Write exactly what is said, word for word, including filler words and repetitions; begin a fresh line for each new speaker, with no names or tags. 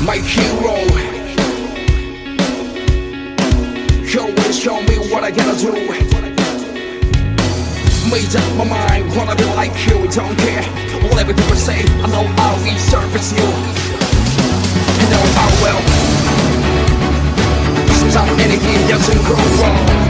my hero. You always show me what I gotta do. Made up my mind, wanna be like you. Don't care whatever people say, I know I'll resurface you. You know I will. Sometimes anything doesn't go wrong.